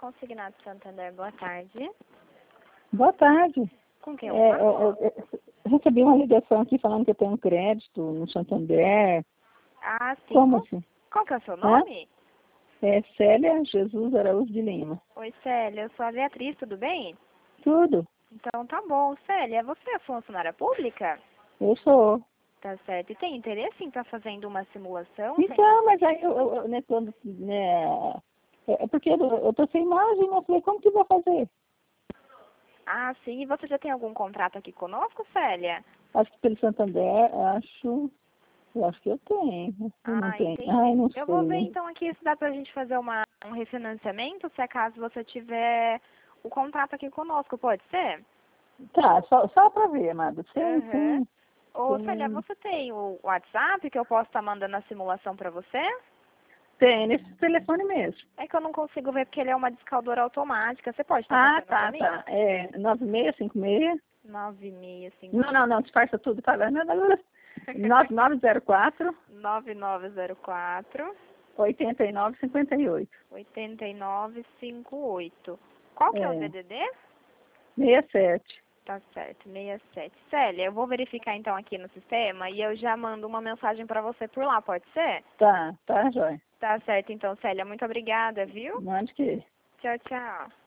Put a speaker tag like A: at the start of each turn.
A: Consignado Santander, boa tarde.
B: Boa tarde.
A: Com quem eu falo?
B: Eu recebi uma ligação aqui falando que eu tenho um crédito no Santander.
A: Ah, sim.
B: Como assim?
A: Qual que é o seu nome?
B: É Célia Jesus Araújo de Lima.
A: Oi, Célia, eu sou a Beatriz, tudo bem?
B: Tudo.
A: Então tá bom. Célia, você é funcionária pública?
B: Eu sou.
A: Tá certo. E tem interesse em estar fazendo uma simulação?
B: Então, mas aí né, quando, né, é porque eu tô sem margem, né? Eu falei, como que eu vou fazer?
A: Ah, sim. E você já tem algum contrato aqui conosco, Célia?
B: Acho que pelo Santander, eu acho que eu tenho. Eu não tenho.
A: Entendi.
B: Ai, não
A: Eu vou ver
B: sei.
A: então aqui se dá pra gente fazer um refinanciamento, se acaso você tiver o contrato aqui conosco, pode ser?
B: Tá, só pra ver, amado.
A: Aham. Ô, Célia,
B: Sem...
A: você tem o WhatsApp que eu posso estar mandando a simulação pra você?
B: Tem nesse telefone mesmo.
A: É que eu não consigo ver porque ele é uma descaldora automática. Você pode estar
B: Ah,
A: passando pra
B: tá,
A: mim?
B: tá. É 9656.
A: 9656
B: Não, disfarça tudo, fala. Não, agora 9904
A: 9904
B: 8958.
A: 8958. Qual que é o
B: É,
A: DDD?
B: 67.
A: Tá certo, 67. Célia, eu vou verificar então aqui no sistema e eu já mando uma mensagem pra você por lá, pode ser?
B: Tá, joia.
A: Tá certo então, Célia. Muito obrigada, viu?
B: Mande que.
A: Tchau, tchau.